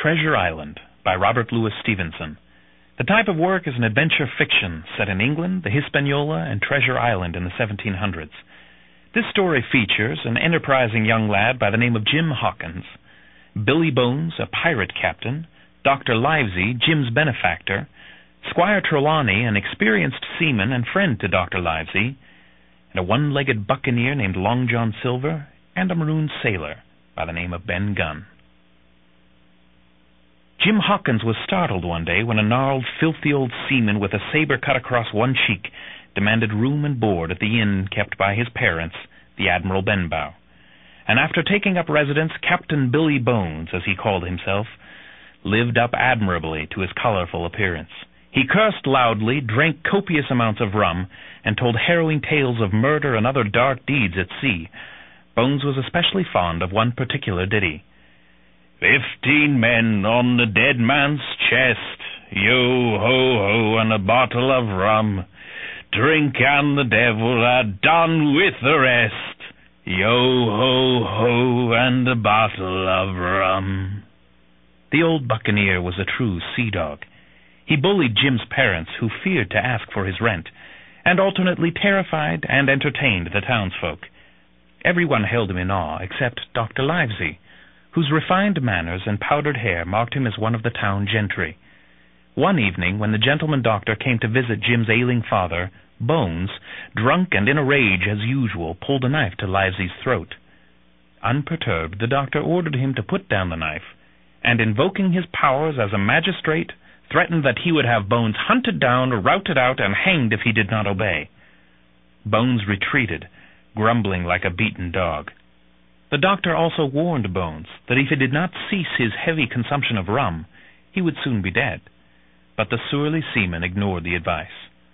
Treasure Island by Robert Louis Stevenson. The type of work is an adventure fiction set in England, the Hispaniola, and Treasure Island in the 1700s. This story features an enterprising young lad by the name of Jim Hawkins, Billy Bones, a pirate captain, Dr. Livesey, Jim's benefactor, Squire Trelawney, an experienced seaman and friend to Dr. Livesey, and a one-legged buccaneer named Long John Silver, and a maroon sailor by the name of Ben Gunn. Jim Hawkins was startled one day when a gnarled, filthy old seaman with a saber cut across one cheek demanded room and board at the inn kept by his parents, the Admiral Benbow. And after taking up residence, Captain Billy Bones, as he called himself, lived up admirably to his colorful appearance. He cursed loudly, drank copious amounts of rum, and told harrowing tales of murder and other dark deeds at sea. Bones was especially fond of one particular ditty. 15 men on the dead man's chest, yo-ho-ho, and a bottle of rum. Drink and the devil are done with the rest, yo-ho-ho, and a bottle of rum. The old buccaneer was a true sea dog. He bullied Jim's parents, who feared to ask for his rent, and alternately terrified and entertained the townsfolk. Everyone held him in awe except Dr. Livesey, whose refined manners and powdered hair marked him as one of the town gentry. One evening, when the gentleman doctor came to visit Jim's ailing father, Bones, drunk and in a rage as usual, pulled a knife to Livesey's throat. Unperturbed, the doctor ordered him to put down the knife, and invoking his powers as a magistrate, threatened that he would have Bones hunted down, routed out, and hanged if he did not obey. Bones retreated, grumbling like a beaten dog. The doctor also warned Bones that if he did not cease his heavy consumption of rum, he would soon be dead. But the surly seaman ignored the advice.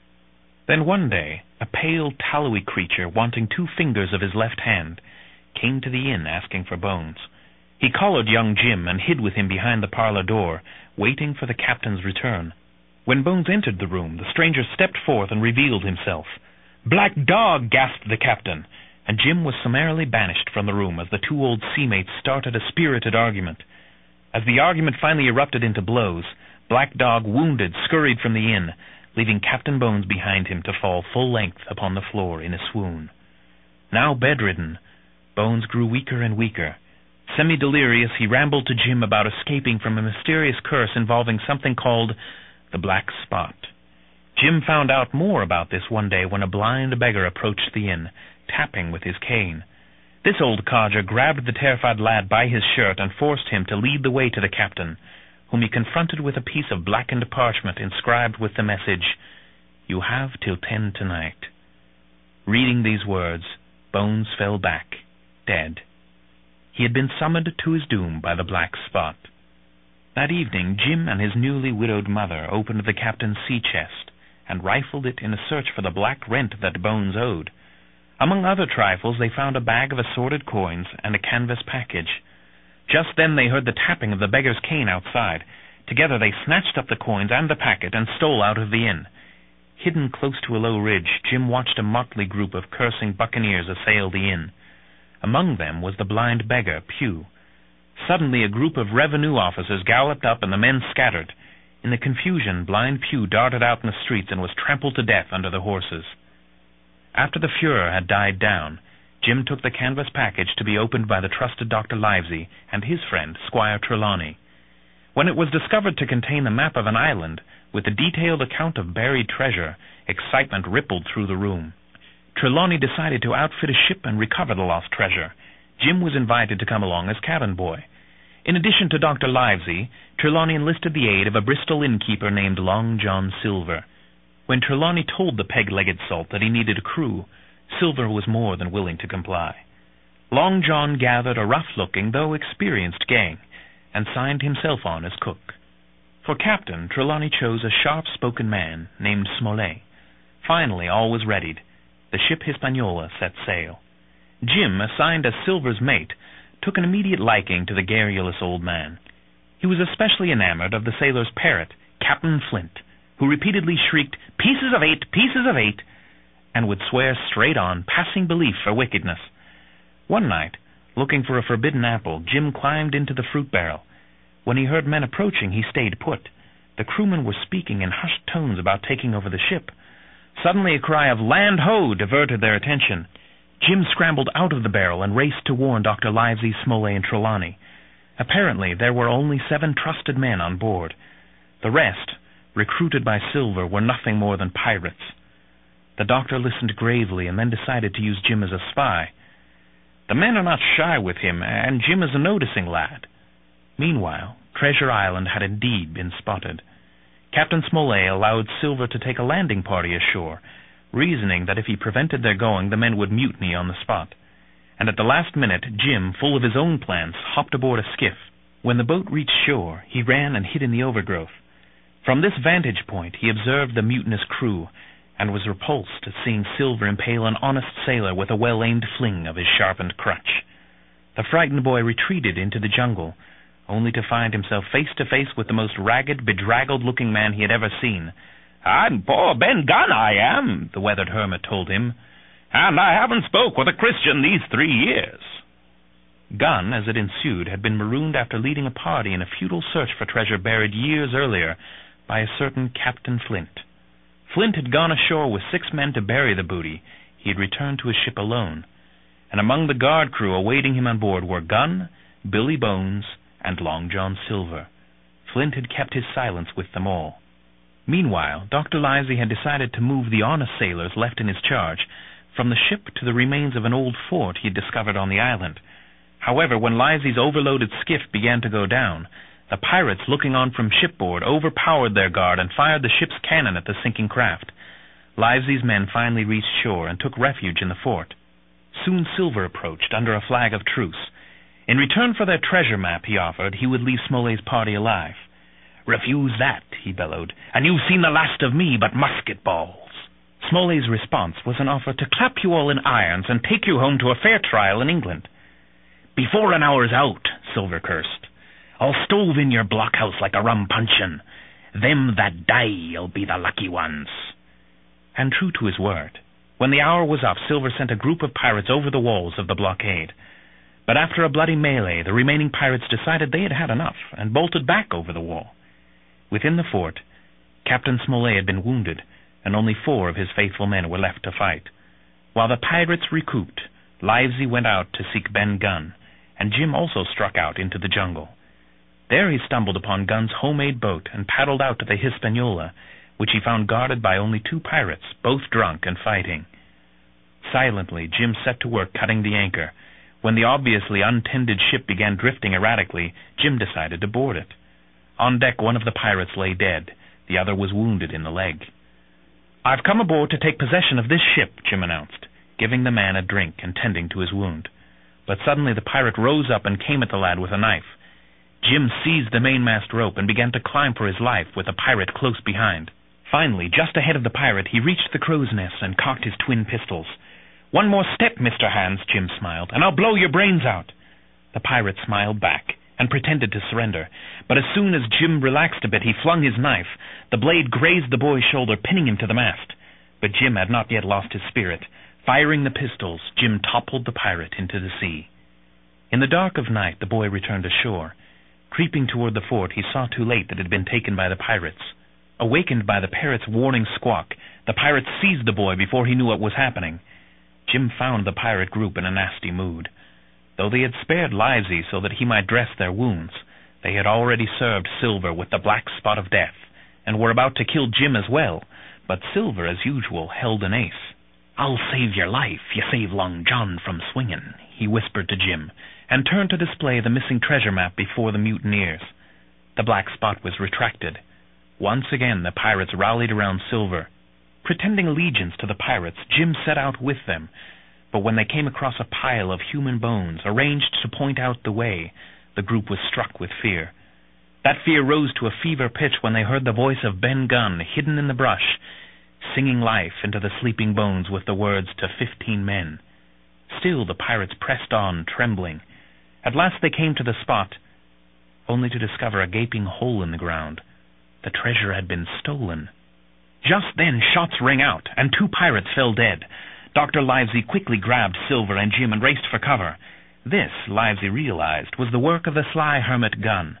Then one day, a pale, tallowy creature, wanting 2 fingers of his left hand, came to the inn asking for Bones. He collared young Jim and hid with him behind the parlor door, waiting for the captain's return. When Bones entered the room, the stranger stepped forth and revealed himself. "Black dog!" gasped the captain, and Jim was summarily banished from the room as the 2 old seamates started a spirited argument. As the argument finally erupted into blows, Black Dog, wounded, scurried from the inn, leaving Captain Bones behind him to fall full length upon the floor in a swoon. Now bedridden, Bones grew weaker and weaker. Semi-delirious, he rambled to Jim about escaping from a mysterious curse involving something called the Black Spot. Jim found out more about this one day when a blind beggar approached the inn, tapping with his cane. This old codger grabbed the terrified lad by his shirt and forced him to lead the way to the captain, whom he confronted with a piece of blackened parchment inscribed with the message, "You have till 10 tonight." Reading these words, Bones fell back, dead. He had been summoned to his doom by the Black Spot. That evening, Jim and his newly widowed mother opened the captain's sea chest and rifled it in a search for the black rent that Bones owed. Among other trifles, they found a bag of assorted coins and a canvas package. Just then they heard the tapping of the beggar's cane outside. Together they snatched up the coins and the packet and stole out of the inn. Hidden close to a low ridge, Jim watched a motley group of cursing buccaneers assail the inn. Among them was the blind beggar, Pew. Suddenly a group of revenue officers galloped up and the men scattered. In the confusion, blind Pew darted out in the streets and was trampled to death under the horses. After the furor had died down, Jim took the canvas package to be opened by the trusted Dr. Livesey and his friend, Squire Trelawney. When it was discovered to contain the map of an island, with a detailed account of buried treasure, excitement rippled through the room. Trelawney decided to outfit a ship and recover the lost treasure. Jim was invited to come along as cabin boy. In addition to Dr. Livesey, Trelawney enlisted the aid of a Bristol innkeeper named Long John Silver. When Trelawney told the peg-legged salt that he needed a crew, Silver was more than willing to comply. Long John gathered a rough-looking, though experienced gang, and signed himself on as cook. For captain, Trelawney chose a sharp-spoken man named Smollett. Finally, all was readied. The ship Hispaniola set sail. Jim, assigned as Silver's mate, took an immediate liking to the garrulous old man. He was especially enamored of the sailor's parrot, Captain Flint, who repeatedly shrieked, "Pieces of 8, pieces of 8," and would swear straight on, passing belief for wickedness. One night, looking for a forbidden apple, Jim climbed into the fruit barrel. When he heard men approaching, he stayed put. The crewmen were speaking in hushed tones about taking over the ship. Suddenly a cry of "Land ho!" diverted their attention. Jim scrambled out of the barrel and raced to warn Dr. Livesey, Smollet, and Trelawney. Apparently there were only 7 trusted men on board. The rest, recruited by Silver, were nothing more than pirates. The doctor listened gravely and then decided to use Jim as a spy. The men are not shy with him, and Jim is a noticing lad. Meanwhile, Treasure Island had indeed been spotted. Captain Smollett allowed Silver to take a landing party ashore, reasoning that if he prevented their going, the men would mutiny on the spot. And at the last minute, Jim, full of his own plans, hopped aboard a skiff. When the boat reached shore, he ran and hid in the overgrowth. From this vantage point, he observed the mutinous crew, and was repulsed at seeing Silver impale an honest sailor with a well-aimed fling of his sharpened crutch. The frightened boy retreated into the jungle, only to find himself face to face with the most ragged, bedraggled-looking man he had ever seen. "I'm poor Ben Gunn, I am," the weathered hermit told him, "and I haven't spoke with a Christian these 3 years." Gunn, as it ensued, had been marooned after leading a party in a futile search for treasure buried years earlier by a certain Captain Flint. Flint had gone ashore with 6 men to bury the booty. He had returned to his ship alone, and among the guard crew awaiting him on board were Gunn, Billy Bones, and Long John Silver. Flint had kept his silence with them all. Meanwhile, Dr. Livesey had decided to move the honest sailors left in his charge from the ship to the remains of an old fort he had discovered on the island. However, when Livesey's overloaded skiff began to go down, the pirates, looking on from shipboard, overpowered their guard and fired the ship's cannon at the sinking craft. Livesey's men finally reached shore and took refuge in the fort. Soon Silver approached under a flag of truce. In return for their treasure map, he offered, he would leave Smollet's party alive. "Refuse that," he bellowed, "and you've seen the last of me but musket balls." Smollet's response was an offer to clap you all in irons and take you home to a fair trial in England. "Before an hour's out," Silver cursed, "I'll stove in your blockhouse like a rum puncheon. Them that die'll be the lucky ones." And true to his word, when the hour was up, Silver sent a group of pirates over the walls of the blockade. But after a bloody melee, the remaining pirates decided they had had enough and bolted back over the wall. Within the fort, Captain Smollett had been wounded, and only 4 of his faithful men were left to fight. While the pirates recouped, Livesey went out to seek Ben Gunn, and Jim also struck out into the jungle. There he stumbled upon Gunn's homemade boat and paddled out to the Hispaniola, which he found guarded by only 2 pirates, both drunk and fighting. Silently, Jim set to work cutting the anchor. When the obviously untended ship began drifting erratically, Jim decided to board it. On deck, one of the pirates lay dead. The other was wounded in the leg. "I've come aboard to take possession of this ship," Jim announced, giving the man a drink and tending to his wound. But suddenly the pirate rose up and came at the lad with a knife. Jim seized the mainmast rope and began to climb for his life, with the pirate close behind. Finally, just ahead of the pirate, he reached the crow's nest and cocked his twin pistols. "One more step, Mr. Hans," Jim smiled, "and I'll blow your brains out." The pirate smiled back and pretended to surrender, but as soon as Jim relaxed a bit, he flung his knife. The blade grazed the boy's shoulder, pinning him to the mast. But Jim had not yet lost his spirit. Firing the pistols, Jim toppled the pirate into the sea. In the dark of night, the boy returned ashore. Creeping toward the fort, he saw too late that it had been taken by the pirates. Awakened by the parrot's warning squawk, the pirates seized the boy before he knew what was happening. Jim found the pirate group in a nasty mood. Though they had spared Livesey so that he might dress their wounds, they had already served Silver with the black spot of death, and were about to kill Jim as well, but Silver, as usual, held an ace. "I'll save your life, you save Long John from swinging," he whispered to Jim, and turned to display the missing treasure map before the mutineers. The black spot was retracted. Once again the pirates rallied around Silver. Pretending allegiance to the pirates, Jim set out with them, but when they came across a pile of human bones arranged to point out the way, the group was struck with fear. That fear rose to a fever pitch when they heard the voice of Ben Gunn, hidden in the brush, singing life into the sleeping bones with the words to 15 men. Still the pirates pressed on, trembling. At last they came to the spot, only to discover a gaping hole in the ground. The treasure had been stolen. Just then shots rang out, and 2 pirates fell dead. Dr. Livesey quickly grabbed Silver and Jim and raced for cover. This, Livesey realized, was the work of the sly hermit Gunn.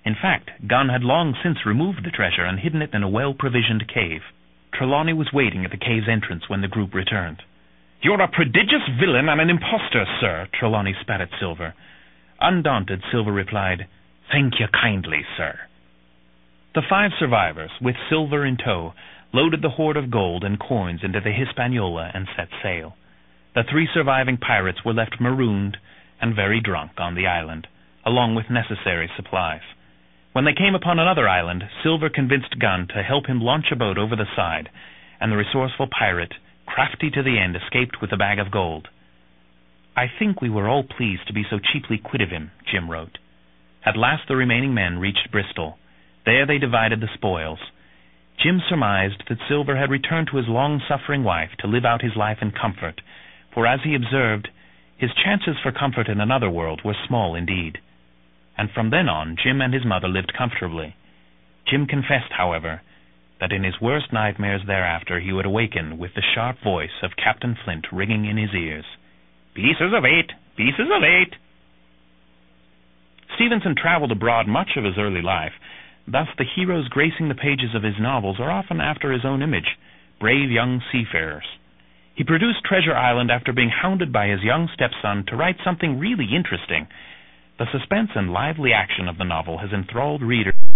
In fact, Gunn had long since removed the treasure and hidden it in a well-provisioned cave. Trelawney was waiting at the cave's entrance when the group returned. "You're a prodigious villain and an impostor, sir," Trelawney spat at Silver. Undaunted, Silver replied, "Thank you kindly, sir." The 5 survivors, with Silver in tow, loaded the hoard of gold and coins into the Hispaniola and set sail. The 3 surviving pirates were left marooned and very drunk on the island, along with necessary supplies. When they came upon another island, Silver convinced Gunn to help him launch a boat over the side, and the resourceful pirate, crafty to the end, escaped with a bag of gold. "I think we were all pleased to be so cheaply quit of him," Jim wrote. At last the remaining men reached Bristol. There they divided the spoils. Jim surmised that Silver had returned to his long-suffering wife to live out his life in comfort, for, as he observed, his chances for comfort in another world were small indeed. And from then on, Jim and his mother lived comfortably. Jim confessed, however, that in his worst nightmares thereafter he would awaken with the sharp voice of Captain Flint ringing in his ears. "Pieces of 8! Pieces of 8!" Stevenson traveled abroad much of his early life. Thus the heroes gracing the pages of his novels are often after his own image, brave young seafarers. He produced Treasure Island after being hounded by his young stepson to write something really interesting. The suspense and lively action of the novel has enthralled readers